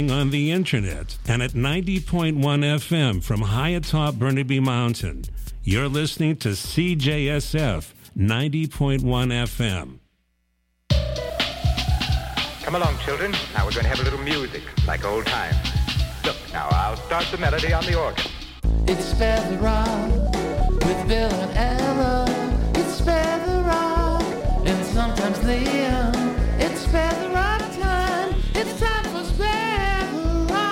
on the internet and at 90.1 FM from high atop Burnaby Mountain. You're listening to CJSF 90.1 FM. Come along, children. Now we're going to have a little music, like old times. Look, now I'll start the melody on the organ. It's Feather Rock with Bill and Ella. It's Feather Rock and sometimes Liam. It's Feather Rock time. It's time for Spare the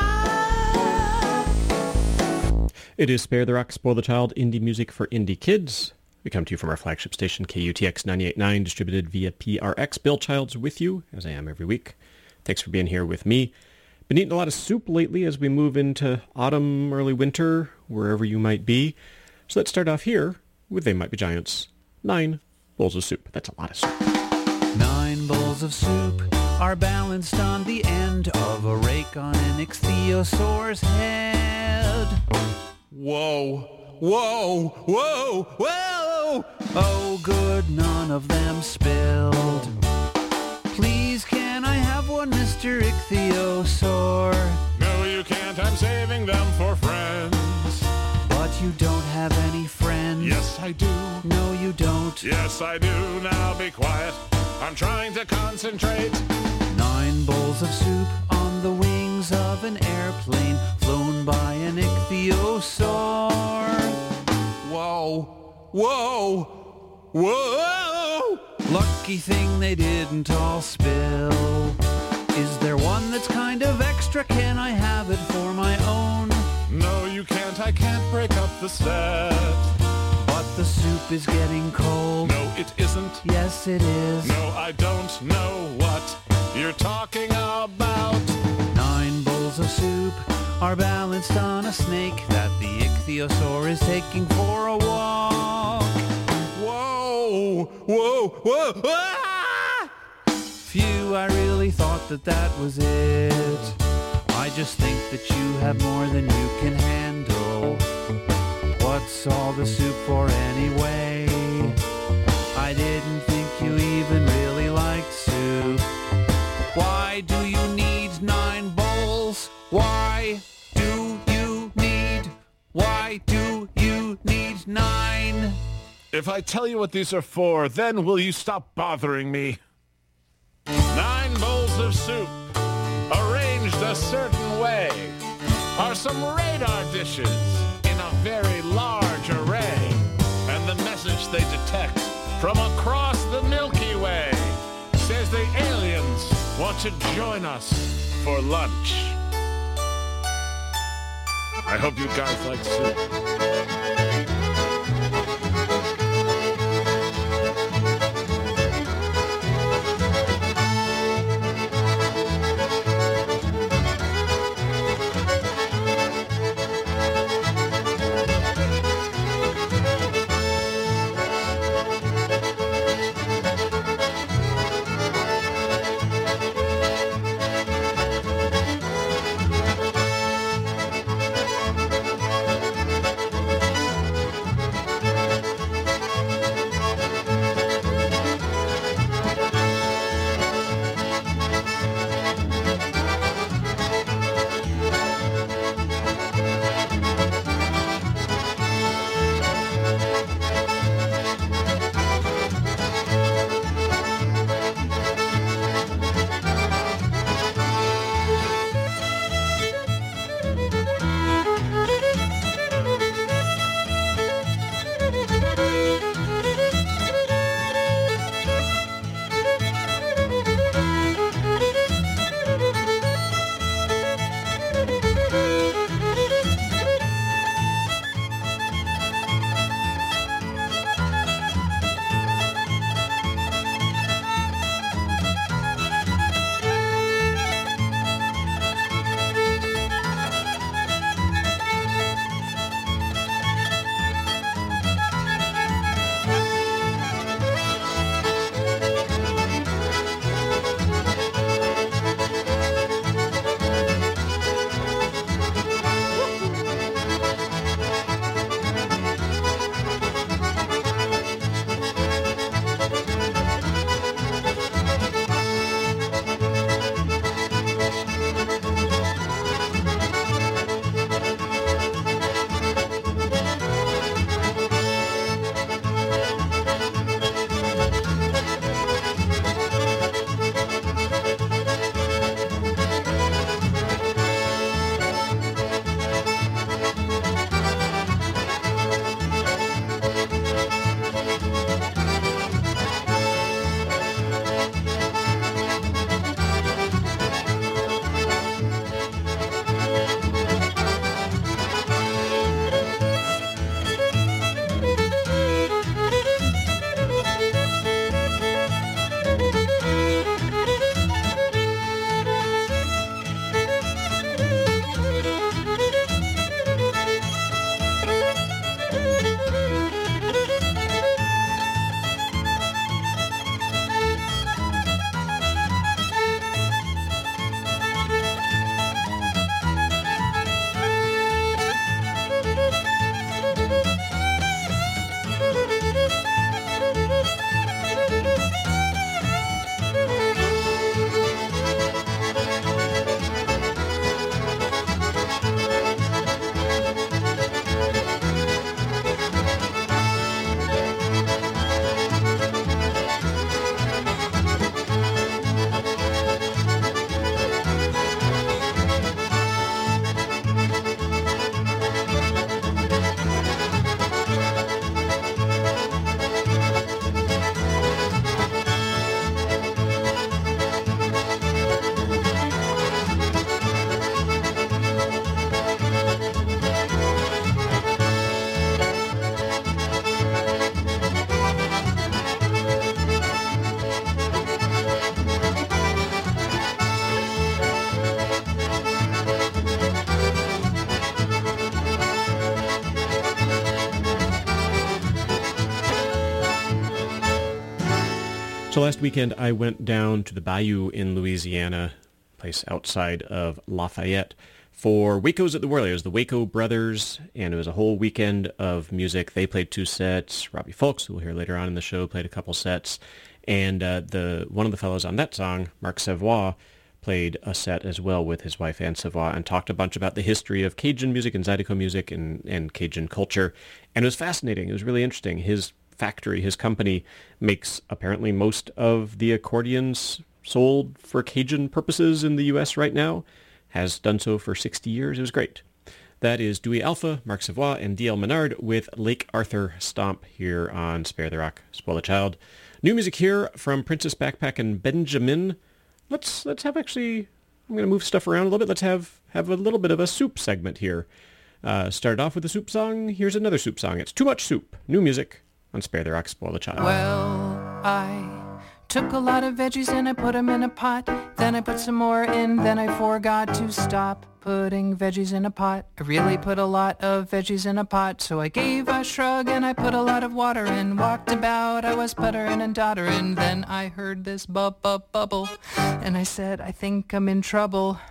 Rock. It is Spare the Rock, Spoil the Child, indie music for indie kids. We come to you from our flagship station, KUTX 98.9, distributed via PRX. Bill Childs with you, as I am every week. Thanks for being here with me. Been eating a lot of soup lately as we move into autumn, early winter, wherever you might be. So let's start off here with They Might Be Giants. 9 bowls of soup. That's a lot of soup. 9 bowls of soup are balanced on the end of a rake on an ichthyosaur's head. Whoa, whoa, whoa, whoa! Oh, good, none of them spilled. Please, can I have one, Mr. Ichthyosaur? No, you can't. I'm saving them for friends. But you don't have any friends. Yes, I do. No, you don't. Yes, I do. Now be quiet. I'm trying to concentrate. 9 bowls of soup on the wings of an airplane flown by an ichthyosaur. Whoa, whoa, whoa! Lucky thing they didn't all spill. Is there one that's kind of extra? Can I have it for my own? No, you can't. I can't break up the set. But the soup is getting cold. No, it isn't. Yes, it is. No, I don't know what you're talking about. 9 bowls of soup are balanced on a snake that the ichthyosaur is taking for a walk. Whoa, whoa, whoa, ah! Phew, I really thought that was it. I just think that you have more than you can handle. What's all the soup for anyway? I didn't think you even really liked soup. Why do you need 9 bowls? Why do you need 9? If I tell you what these are for, then will you stop bothering me? 9 bowls of soup, arranged a certain way, are some radar dishes in a very large array. And the message they detect from across the Milky Way says the aliens want to join us for lunch. I hope you guys like soup. So last weekend I went down to the Bayou in Louisiana, place outside of Lafayette, for Waco's at the Whirly. It was the Waco Brothers, and it was a whole weekend of music. They played 2 sets. Robbie Fulks, who we'll hear later on in the show, played a couple sets. And one of the fellows on that song, Mark Savoie, played a set as well with his wife Anne Savoie and talked a bunch about the history of Cajun music and Zydeco music and Cajun culture. And it was fascinating. It was really interesting. His factory, his company, makes apparently most of the accordions sold for Cajun purposes in the U.S. right now. Has done so for 60 years. It was great. That is Dewey Alpha, Mark Savoie, and D.L. Menard with Lake Arthur Stomp here on Spare the Rock, Spoil the Child. New music here from Princess Backpack and Benjamin. Let's have actually, I'm going to move stuff around a little bit. Let's have a little bit of a soup segment here. Started off with a soup song. Here's another soup song. It's Too Much Soup. New music on Spare the Rock, Spoil the Child. Well, I took a lot of veggies and I put them in a pot. Then I put some more in, then I forgot to stop putting veggies in a pot. I really put a lot of veggies in a pot, so I gave a shrug and I put a lot of water in. Walked about, I was puttering and doddering. Then I heard this bubble, and I said, I think I'm in trouble.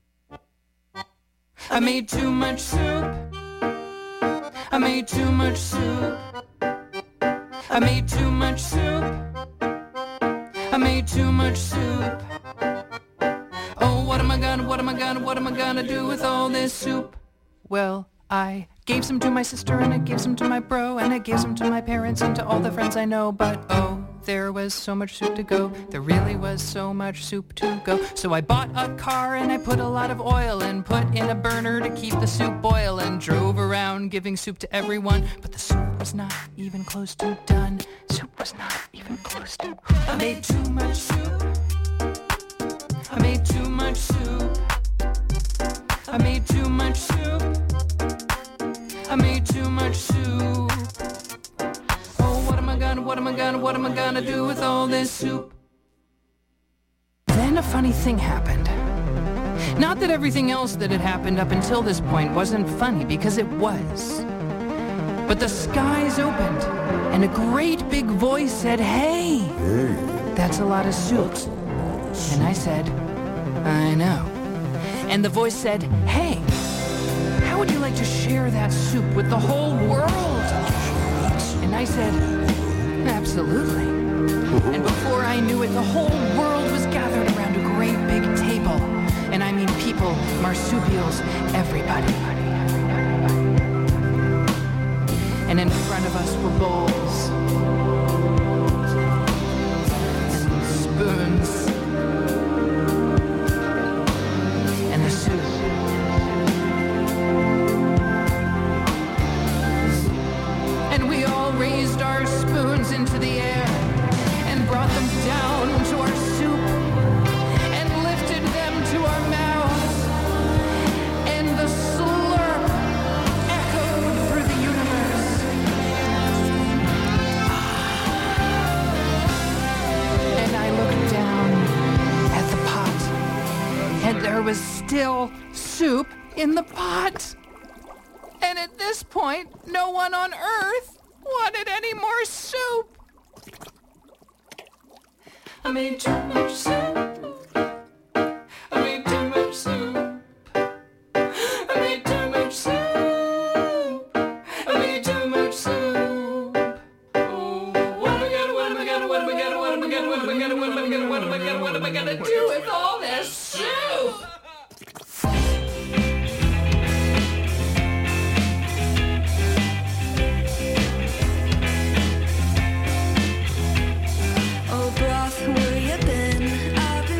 I made too much soup. I made too much soup. I made too much soup. I made too much soup. Oh, what am I gonna do with all this soup? Well, I gave some to my sister and I gave some to my bro and I gave some to my parents and to all the friends I know. But oh, there was so much soup to go. There really was so much soup to go. So I bought a car and I put a lot of oil and put in a burner to keep the soup boiling. Drove around giving soup to everyone, but the soup was not even close to done. Soup was not even close to. I made too much soup. I made too much soup. I made too much soup. I made too much soup. Oh, what am I gonna do with all this soup? Then a funny thing happened. Not that everything else that had happened up until this point wasn't funny, because it was. But the skies opened, and a great big voice said, "Hey, that's a lot of soup." And I said, "I know." And the voice said, "Hey, how would you like to share that soup with the whole world?" And I said, "Absolutely." And before I knew it, the whole world was gathered around a great big table. And I mean people, marsupials, everybody. And in front of us were bowls and spoons and the soup. And we all raised our spoons into the air and brought them down to our soup and lifted them to our mouths. And the slurp echoed through the universe. And I looked down at the pot, and there was still soup in the pot. And at this point, no one on Earth wanted any more soup. I made too much soup. I made too much soup. I made too much soup. I made too much soup. Oh, what am I gonna do with all this soup? Oh, broth, where you been? I've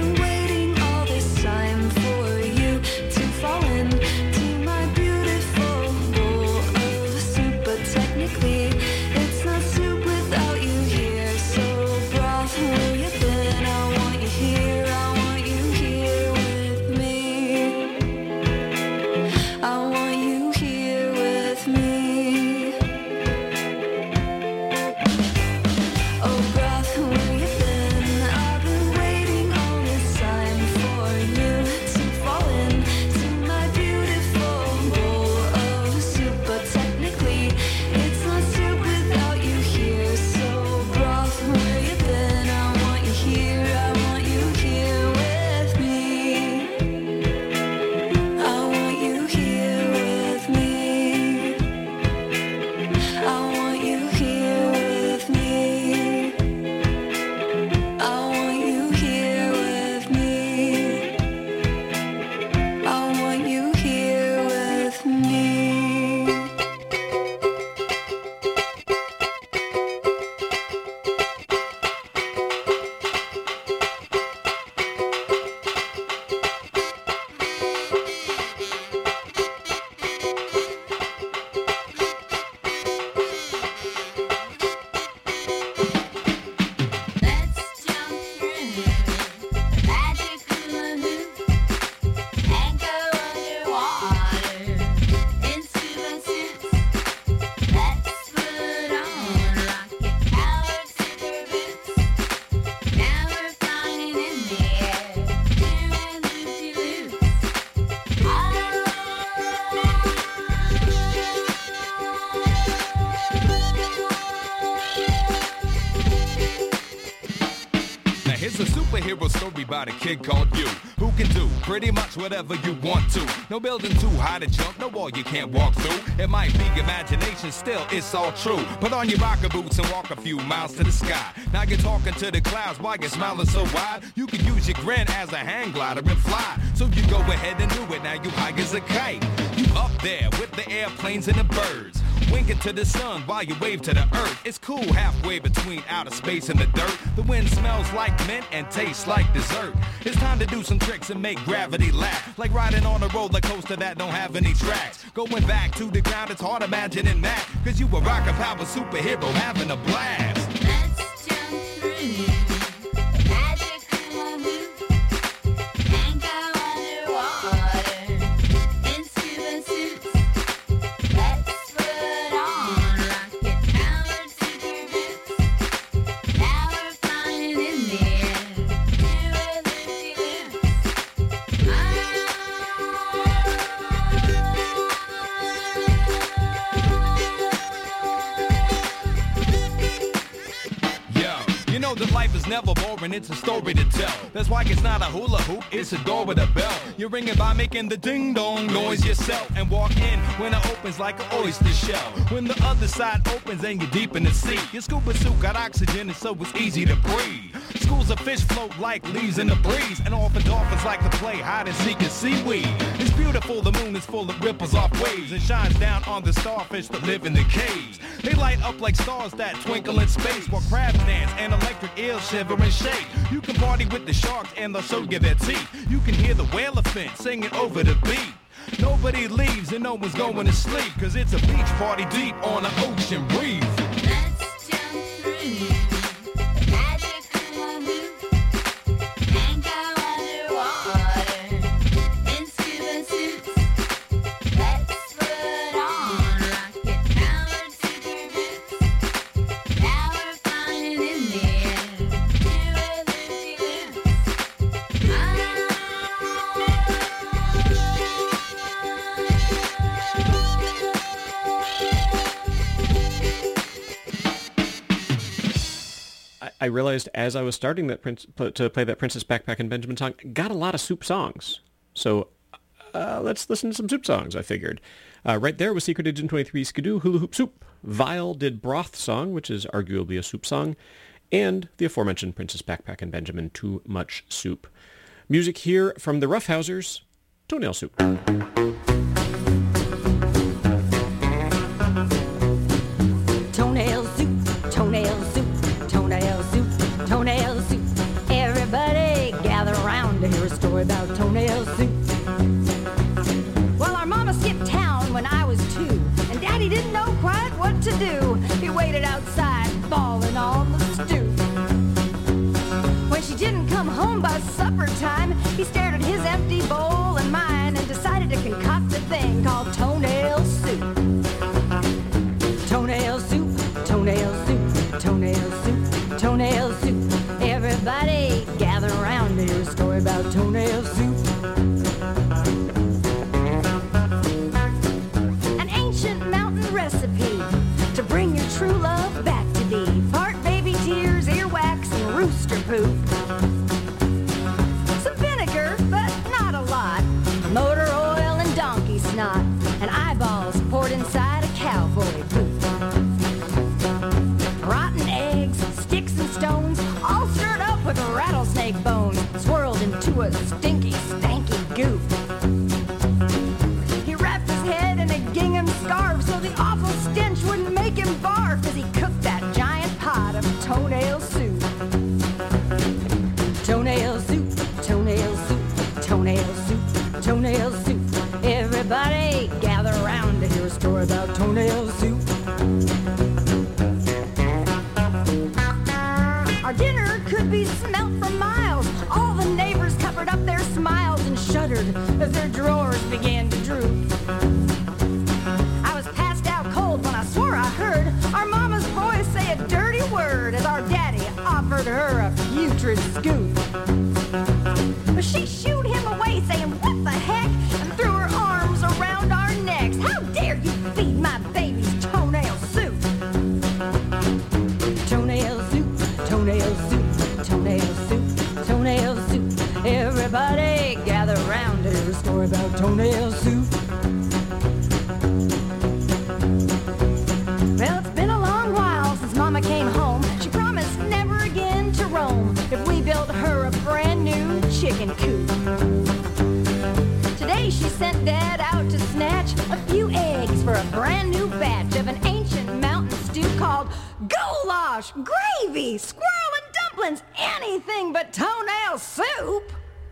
superhero story about a kid called you, who can do pretty much whatever you want to. No building too high to jump, no wall you can't walk through. It might be imagination, still it's all true. Put on your rocker boots and walk a few miles to the sky. Now you're talking to the clouds while you're smiling so wide. You can use your grin as a hang glider and fly. So you go ahead and do it, now you high as a kite. You up there with the airplanes and the birds, winking to the sun while you wave to the earth. It's cool halfway between outer space and the dirt. The wind smells like mint and tastes like dessert. It's time to do some tricks and make gravity laugh, like riding on a roller coaster that don't have any tracks. Going back to the ground, it's hard imagining that, cause you a rocket power superhero having a blast. Let's jump through magical loop and go underwater into the suits. Let's put on rocket-powered super boots. Now we're flying in the air, doing loopy-loops. Yo, you know that life is never boring, it's a story to tell. That's why it's not a hula hoop, it's a door with a bell. You're ringing by making the ding-dong noise yourself, and walk in when it opens like an oyster shell. When the other side opens and you're deep in the sea, your scuba suit got oxygen and so it's easy to breathe. Schools of fish float like leaves in the breeze, and often dolphins like to play hide and seek in seaweed. It's beautiful, the moon is full of ripples off waves and shines down on the starfish that live in the caves. They light up like stars that twinkle in space, while crabs dance and electric eels shiver and shake. You can party with the sharks and they'll show you their teeth. You can hear the whale-a-fin singing over the beat. Nobody leaves and no one's going to sleep, cause it's a beach party deep on an ocean reef. Let's jump through magical loop and go underwater into the suits. Let's put on rocket-powered super boots. Now we're flying in the air, doing loopy-loops. I realized as I was starting that to play that Princess Backpack and Benjamin song, got a lot of Soup songs. So let's listen to some Soup songs, I figured. Right there was Secret Agent 23 Skidoo Hula Hoop Soup. Vile did Broth Song, which is arguably a Soup song. And the aforementioned Princess Backpack and Benjamin, Too Much Soup. Music here from the Roughhousers, Toenail Soup. Toenail soup, toenail soup, toenail soup, toenail soup. Everybody gather around to hear a story about toenail soup. Well, our mama skipped town when I was 2, and Daddy didn't know quite what to do. He waited outside, bawling on the stoop. When she didn't come home by supper time, he stared at his empty bowl and mine and decided to concoct a thing called toenail soup. Toenail soup, toenail soup, toenail soup, toenail soup. Everybody gather around to hear a story about toenail soup. An ancient mountain recipe to bring your true love back to thee. Part baby tears, earwax, and rooster poop. Some vinegar, but not a lot. Motor oil and donkey snot. And eyeballs poured inside a cowboy boot. Rotten eggs, sticks and stones, all stirred up with rattlesnake bones, swirled into a stinky, stanky goop. He wrapped his head in a gingham scarf so the awful stench wouldn't make him barf as he cooked that giant pot of toenail soup. Toenail soup, toenail soup, toenail soup, toenail soup. Everybody gather around to hear a story about toenail soup. Our dinner could be smelt for miles. All the neighbors covered up their smiles and shuddered as their drawers began to droop. I was passed out cold when I swore I heard our mama's voice say a dirty word as our daddy offered her a putrid scoop. But she shooed him away saying, "What the heck?" and threw her arms around our necks. "How dare you feed my baby's toenail soup?" Toenail soup, toenail soup, toenail soup, toenail toenail soup. Well, it's been a long while since Mama came home. She promised never again to roam if we built her a brand new chicken coop. Today she sent Dad out to snatch a few eggs for a brand new batch of an ancient mountain stew called goulash, gravy, squirrel and dumplings, anything but toenail soup.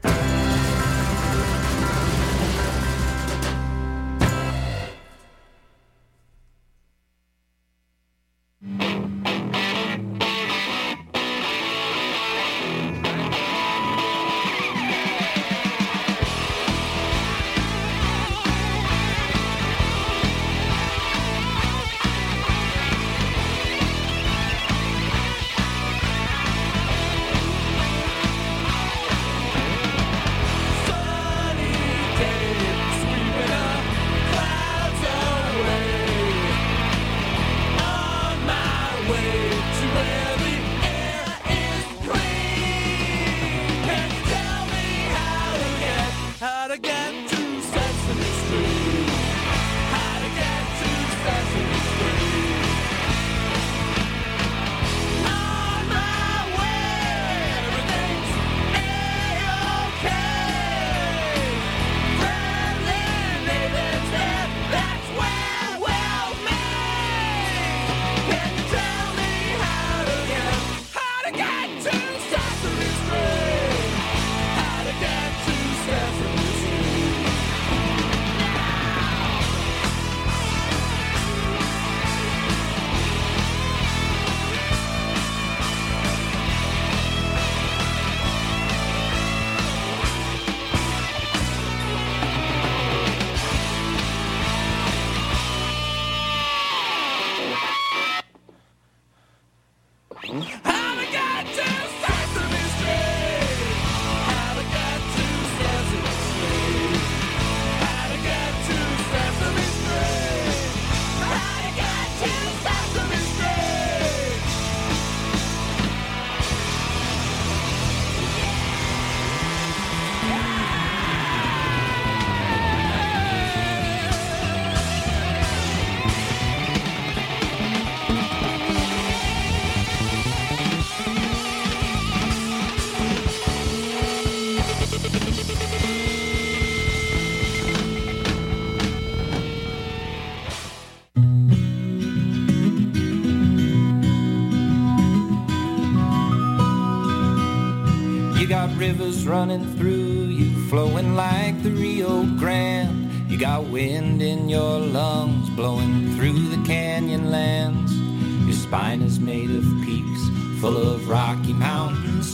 Rivers running through you, flowing like the Rio Grande. You got wind in your lungs, blowing through the canyon lands. Your spine is made of peaks, full of Rocky Mountain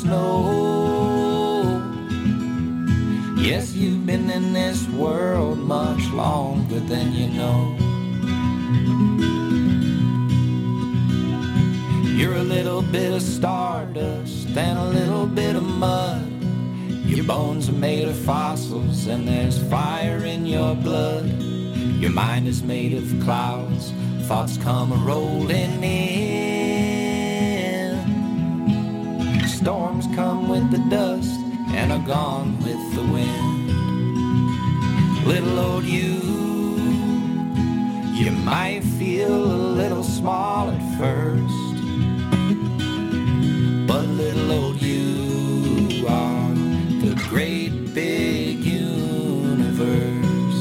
snow. Yes, you've been in this world much longer than you know. You're a little bit of stardust and a little bit of mud. Your bones are made of fossils and there's fire in your blood. Your mind is made of clouds, thoughts come a-rolling in. Storms come with the dust and are gone with the wind. Little old you might feel a little small at first, but little old you are the great big universe.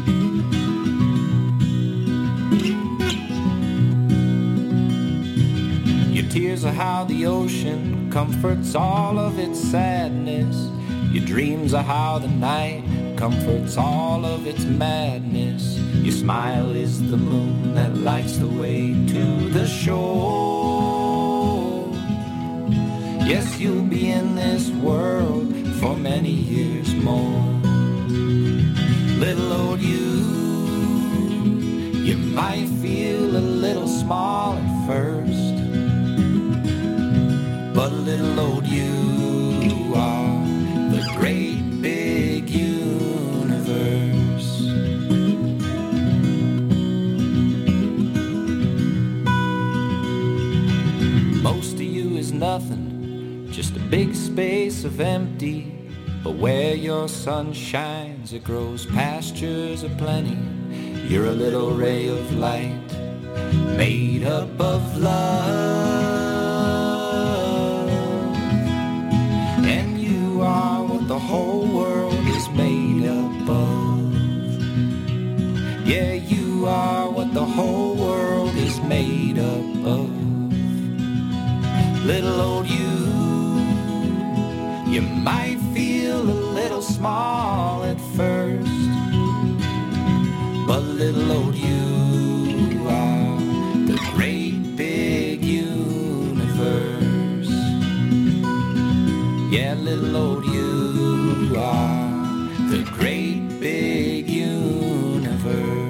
Your tears are how the ocean comforts all of its sadness. Your dreams are how the night comforts all of its madness. Your smile is the moon that lights the way to the shore. Yes, you'll be in this world for many years more. Little old you might feel a little small at first, but little old you are the great big universe. Most of you is nothing, just a big space of empty. But where your sun shines, it grows pastures aplenty. You're a little ray of light, made up of love. And you are what the whole world is made up of. Yeah, you are what the whole world is made up of. Little old you might feel a little small at first, but little old you are the great big universe. Yeah, little old you are the great big universe.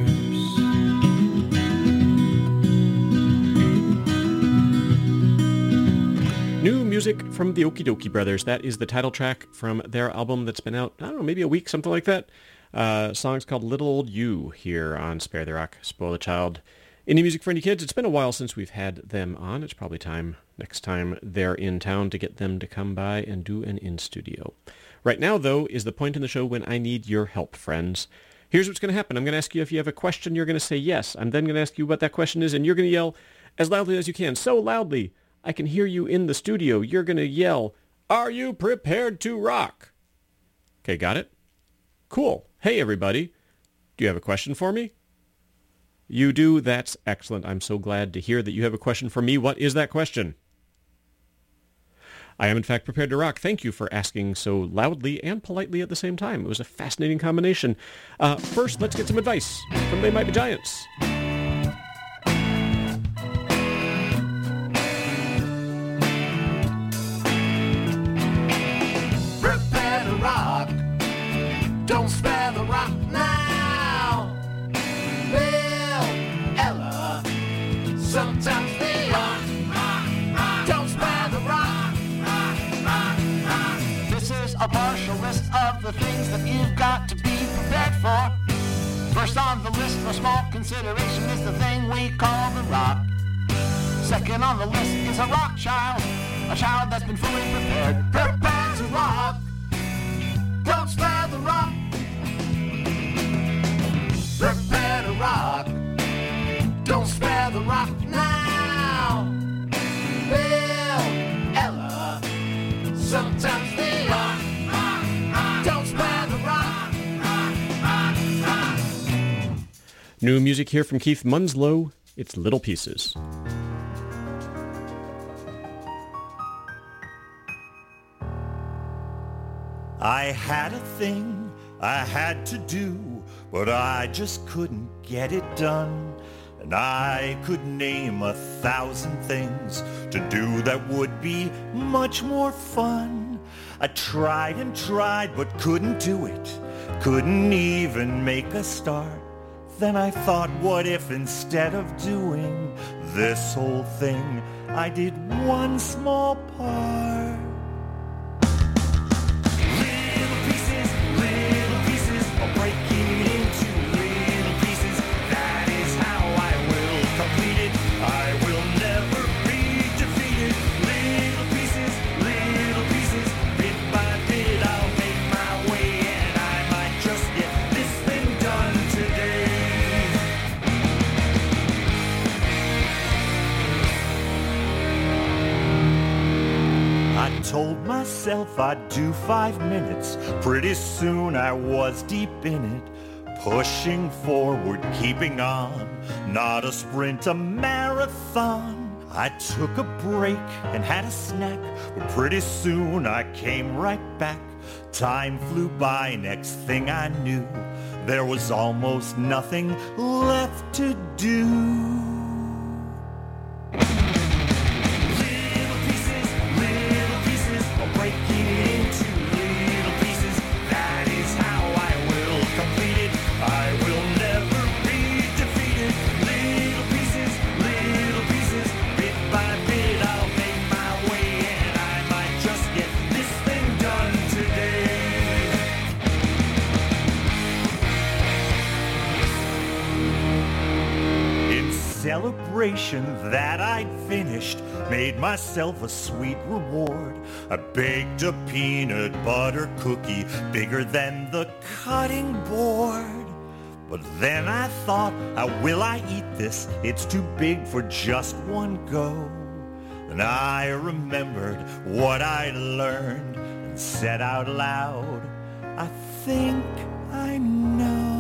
New music from the Okie Dokie Brothers. That is the title track from their album that's been out, I don't know, maybe a week, something like that. Song's called Little Old You here on Spare the Rock, Spoil the Child. Indie music for indie kids. It's been a while since we've had them on. It's probably time next time they're in town to get them to come by and do an in-studio. Right now, though, is the point in the show when I need your help, friends. Here's what's going to happen. I'm going to ask you if you have a question. You're going to say yes. I'm then going to ask you what that question is, and you're going to yell as loudly as you can. So loudly, I can hear you in the studio. You're going to yell, "Are you prepared to rock?" Okay, got it? Cool. Hey, everybody. Do you have a question for me? You do? That's excellent. I'm so glad to hear that you have a question for me. What is that question? I am, in fact, prepared to rock. Thank you for asking so loudly and politely at the same time. It was a fascinating combination. First, let's get some advice from They Might Be Giants. Prepare to rock. Don't spare the rock now. Bill, Ella, sometimes they rock. Don't spare the rock. This is a partial list of the things that you've got to be prepared for. First on the list for small consideration is the thing we call the rock. Second on the list is a rock child, a child that's been fully prepared. Prepare to rock. Don't spare the rock. Prepare to rock. Don't spare the rock now. Bill, Ella, sometimes they rock. Don't spare the rock. New music here from Keith Munslow. It's Little Pieces. I had a thing I had to do, but I just couldn't get it done. And I could name 1,000 things to do that would be much more fun. I tried and tried, but couldn't do it. Couldn't even make a start. Then I thought, what if instead of doing this whole thing, I did one small part? Little pieces, I'll break it into little pieces. That is how I will complete it. I will never be defeated. Little pieces, bit by bit I'll make my way, and I might just get this thing done today. I told myself I'd do 5 minutes. Pretty soon I was deep in it. Pushing forward, keeping on. Not a sprint, a marathon. I took a break and had a snack, but pretty soon I came right back. Time flew by, next thing I knew, there was almost nothing left to do. Little pieces, I'll break it into little pieces. That is how I will complete it. I will never be defeated. Little pieces, bit by bit I'll make my way, and I might just get this thing done today. celebration that I'd finished, made myself a sweet reward. I baked a peanut butter cookie bigger than the cutting board. But then I thought, how will I eat this? It's too big for just one go. And I remembered what I learned and said out loud, I think I know.